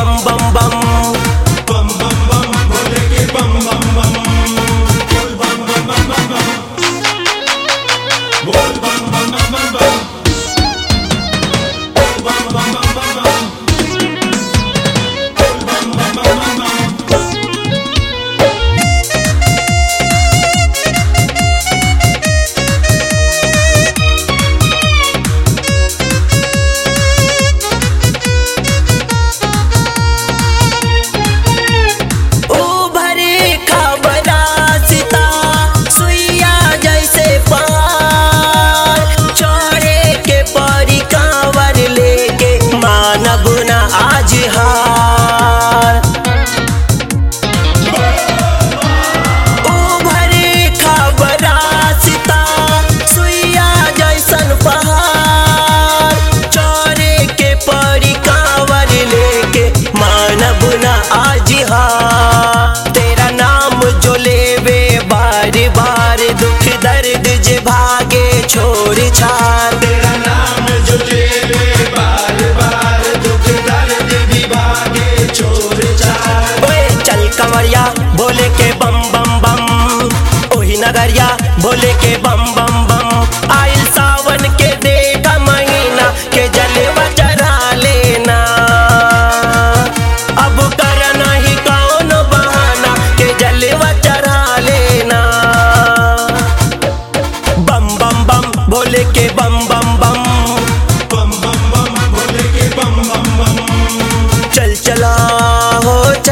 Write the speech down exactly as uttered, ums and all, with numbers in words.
बम बम बम बम बम बम भोले के बम बम बम बोल बम बम बम बम बम बोल बम बम बम बम बम बोल बम बम बम बम बम बोल बम बम बम बम बम। तेरा नाम जो लेवे बार बार दुख दर्द जे भागे छोड़ छाड़। तेरा नाम जो लेवे बार बार दुख दर्द भी भागे छोड़ छाड़। ओए चल कंवरिया भोले के बम बम बम ओही नगरिया भोले के बम बम बम। आइल सावन के देगा महीना के जलवा चढ़ा लेना अब करना ही कौन बहाना के जलवा चढ़ा लेना। बम बम बम भोले के बम बम बम बम बम बम भोले के बम बम बम। चल चला हो